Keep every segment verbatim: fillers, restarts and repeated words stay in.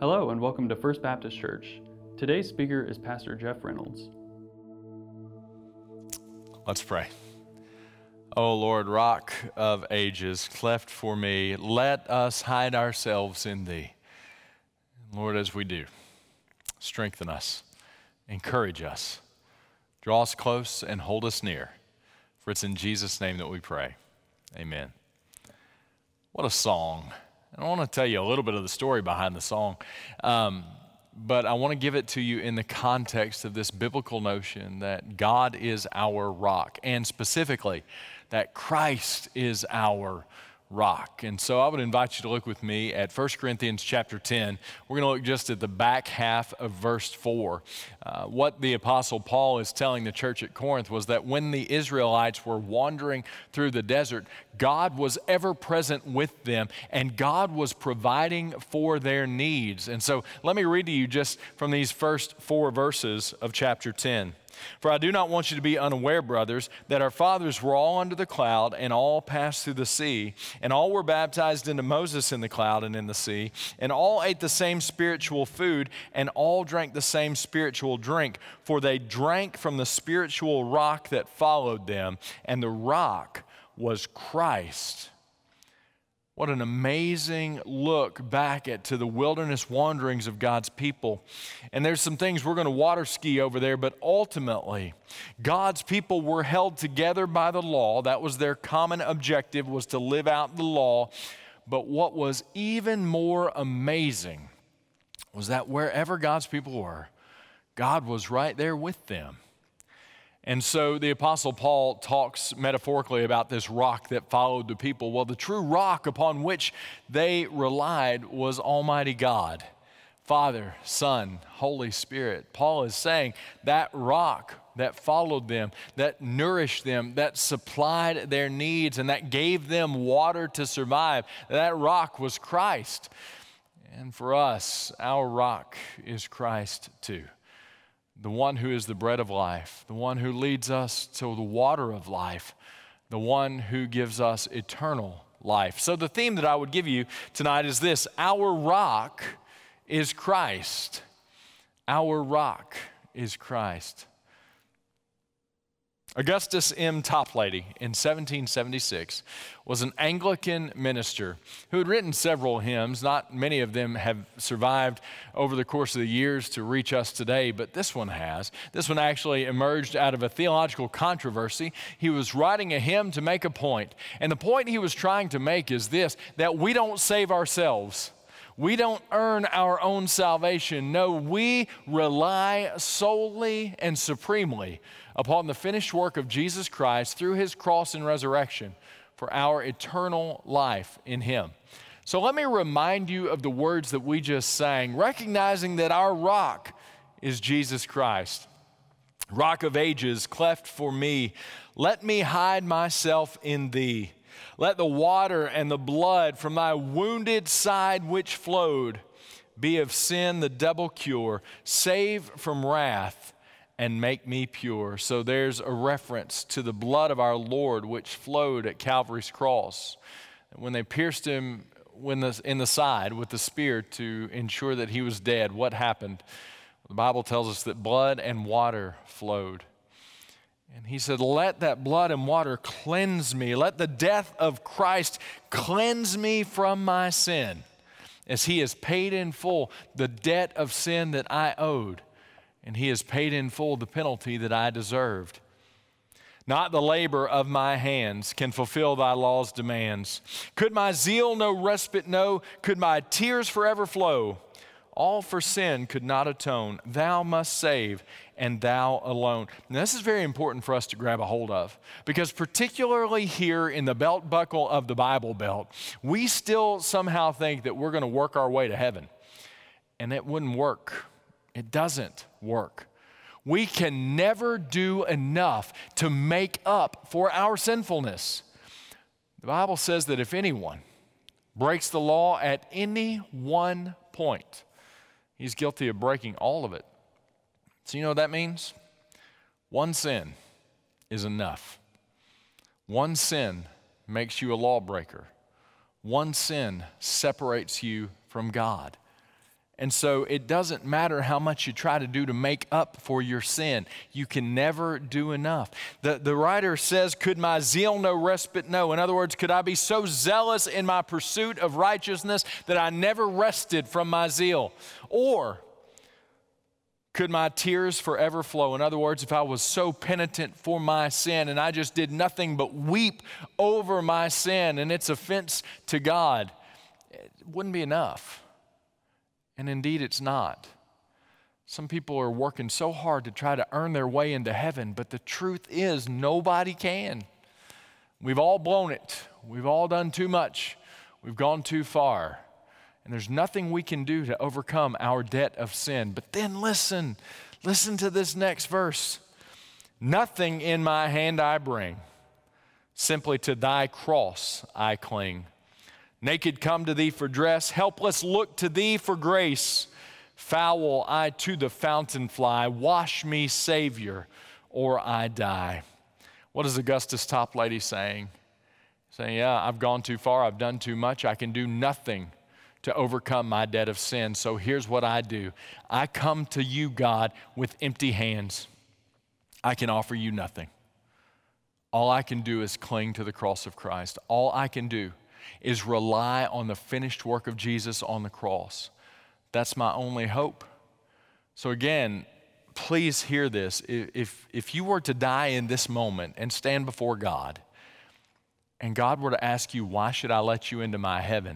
Hello and welcome to First Baptist Church. Today's speaker is Pastor Jeff Reynolds. Let's pray. O Lord, rock of ages, cleft for me, let us hide ourselves in thee. Lord, as we do, strengthen us, encourage us, draw us close and hold us near. For it's in Jesus' name that we pray. Amen. What a song. I want to tell you a little bit of the story behind the song, um, but I want to give it to you in the context of this biblical notion that God is our rock, and specifically that Christ is our rock. And so I would invite you to look with me at First Corinthians chapter ten. We're going to look just at the back half of verse four. Uh, what the Apostle Paul is telling the church at Corinth was that when the Israelites were wandering through the desert, God was ever present with them, and God was providing for their needs. And so let me read to you just from these first four verses of chapter ten. For I do not want you to be unaware, brothers, that our fathers were all under the cloud and all passed through the sea, and all were baptized into Moses in the cloud and in the sea, and all ate the same spiritual food, and all drank the same spiritual drink, for they drank from the spiritual rock that followed them, and the rock was Christ. What an amazing look back at to the wilderness wanderings of God's people. And there's some things we're going to water ski over there, but ultimately, God's people were held together by the law. That was their common objective, was to live out the law. But what was even more amazing was that wherever God's people were, God was right there with them. And so the Apostle Paul talks metaphorically about this rock that followed the people. Well, the true rock upon which they relied was Almighty God, Father, Son, Holy Spirit. Paul is saying that rock that followed them, that nourished them, that supplied their needs, and that gave them water to survive, that rock was Christ. And for us, our rock is Christ too. The one who is the bread of life, the one who leads us to the water of life, the one who gives us eternal life. So the theme that I would give you tonight is this: our rock is Christ. Our rock is Christ. Augustus M. Toplady in seventeen seventy-six was an Anglican minister who had written several hymns. Not many of them have survived over the course of the years to reach us today, but this one has. This one actually emerged out of a theological controversy. He was writing a hymn to make a point, and the point he was trying to make is this: that we don't save ourselves. We don't earn our own salvation. No, we rely solely and supremely upon the finished work of Jesus Christ through his cross and resurrection for our eternal life in him. So let me remind you of the words that we just sang, recognizing that our rock is Jesus Christ. Rock of ages, cleft for me, let me hide myself in thee. Let the water and the blood from thy wounded side which flowed be of sin the double cure, save from wrath and make me pure. So there's a reference to the blood of our Lord which flowed at Calvary's cross. When they pierced him when the, in the side with the spear to ensure that he was dead, what happened? The Bible tells us that blood and water flowed. And he said, let that blood and water cleanse me. Let the death of Christ cleanse me from my sin, as he has paid in full the debt of sin that I owed, and he has paid in full the penalty that I deserved. Not the labor of my hands can fulfill thy law's demands. Could my zeal no respite know? Could my tears forever flow? All for sin could not atone. Thou must save, and thou alone. Now, this is very important for us to grab a hold of, because particularly here in the belt buckle of the Bible Belt, we still somehow think that we're going to work our way to heaven. And it wouldn't work. It doesn't work. We can never do enough to make up for our sinfulness. The Bible says that if anyone breaks the law at any one point, he's guilty of breaking all of it. So you know what that means? One sin is enough. One sin makes you a lawbreaker. One sin separates you from God. And so it doesn't matter how much you try to do to make up for your sin. You can never do enough. The, the writer says, could my zeal no respite know? In other words, could I be so zealous in my pursuit of righteousness that I never rested from my zeal? Or could my tears forever flow? In other words, if I was so penitent for my sin and I just did nothing but weep over my sin and its offense to God, it wouldn't be enough. And indeed, it's not. Some people are working so hard to try to earn their way into heaven, but the truth is nobody can. We've all blown it. We've all done too much. We've gone too far. And there's nothing we can do to overcome our debt of sin. But then listen, listen to this next verse. Nothing in my hand I bring, simply to thy cross I cling. Naked come to thee for dress, helpless look to thee for grace. Foul I to the fountain fly, wash me, Savior, or I die. What is Augustus Toplady saying? Saying, yeah, I've gone too far, I've done too much, I can do nothing to overcome my debt of sin. So here's what I do. I come to you, God, with empty hands. I can offer you nothing. All I can do is cling to the cross of Christ. All I can do is rely on the finished work of Jesus on the cross. That's my only hope. So again, please hear this. If, if you were to die in this moment and stand before God, and God were to ask you, why should I let you into my heaven?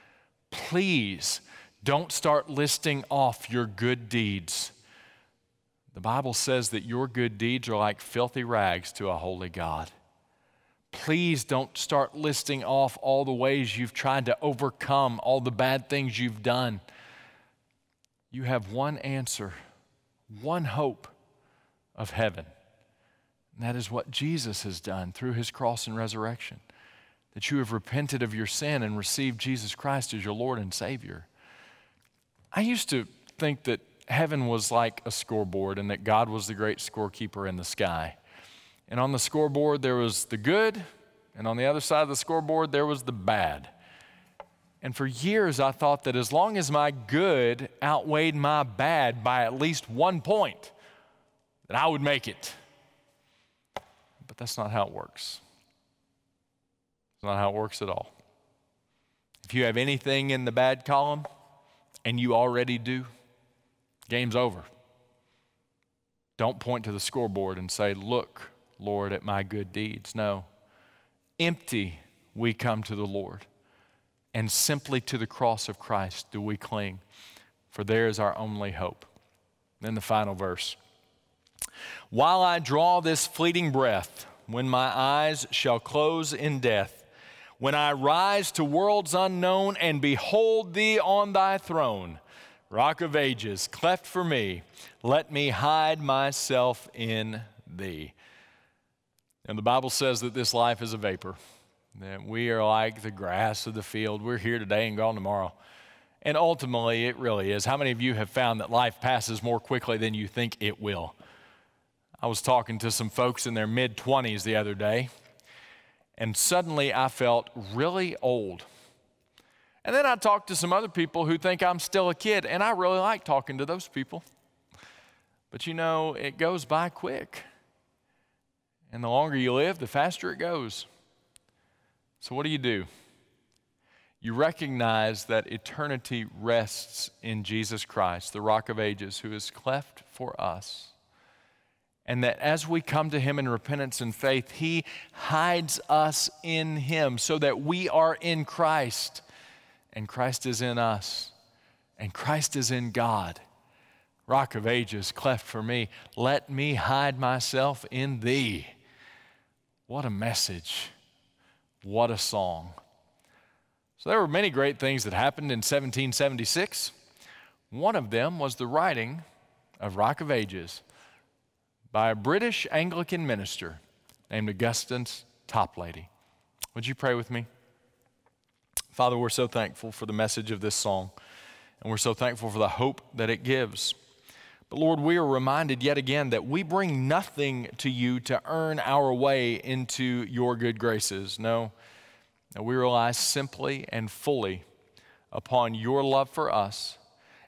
Please don't start listing off your good deeds. The Bible says that your good deeds are like filthy rags to a holy God. Please don't start listing off all the ways you've tried to overcome all the bad things you've done. You have one answer, one hope of heaven. And that is what Jesus has done through his cross and resurrection. That you have repented of your sin and received Jesus Christ as your Lord and Savior. I used to think that heaven was like a scoreboard and that God was the great scorekeeper in the sky. And on the scoreboard, there was the good, and on the other side of the scoreboard, there was the bad. And for years, I thought that as long as my good outweighed my bad by at least one point, that I would make it. But that's not how it works. It's not how it works at all. If you have anything in the bad column, and you already do, game's over. Don't point to the scoreboard and say, look, Lord, at my good deeds. No. Empty we come to the Lord, and simply to the cross of Christ do we cling, for there is our only hope. Then the final verse. While I draw this fleeting breath, when my eyes shall close in death, when I rise to worlds unknown and behold thee on thy throne, Rock of ages, cleft for me, let me hide myself in thee. And the Bible says that this life is a vapor, that we are like the grass of the field. We're here today and gone tomorrow. And ultimately, it really is. How many of you have found that life passes more quickly than you think it will? I was talking to some folks in their mid-twenties the other day, and suddenly I felt really old. And then I talked to some other people who think I'm still a kid, and I really like talking to those people. But you know, it goes by quick. And the longer you live, the faster it goes. So what do you do? You recognize that eternity rests in Jesus Christ, the Rock of Ages, who is cleft for us. And that as we come to him in repentance and faith, he hides us in him so that we are in Christ. And Christ is in us. And Christ is in God. Rock of Ages, cleft for me. Let me hide myself in thee. What a message. What a song. So there were many great things that happened in seventeen seventy-six. One of them was the writing of Rock of Ages by a British Anglican minister named Augustus Toplady. Would you pray with me? Father, we're so thankful for the message of this song, and we're so thankful for the hope that it gives. But Lord, we are reminded yet again that we bring nothing to you to earn our way into your good graces. No, we rely simply and fully upon your love for us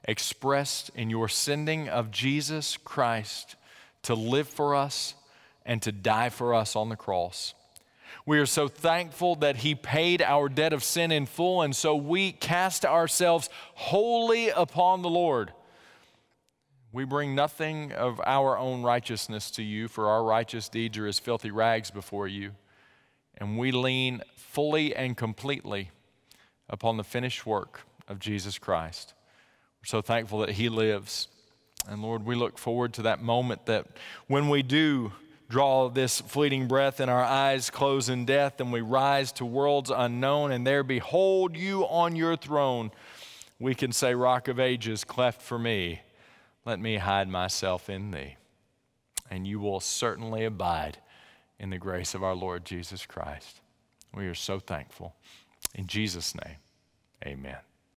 expressed in your sending of Jesus Christ to live for us and to die for us on the cross. We are so thankful that he paid our debt of sin in full, and so we cast ourselves wholly upon the Lord. We bring nothing of our own righteousness to you, for our righteous deeds are as filthy rags before you. And we lean fully and completely upon the finished work of Jesus Christ. We're so thankful that he lives. And Lord, we look forward to that moment that when we do draw this fleeting breath and our eyes close in death and we rise to worlds unknown, and there behold you on your throne, we can say, Rock of Ages, cleft for me, let me hide myself in thee. And you will certainly abide in the grace of our Lord Jesus Christ. We are so thankful. In Jesus' name, amen.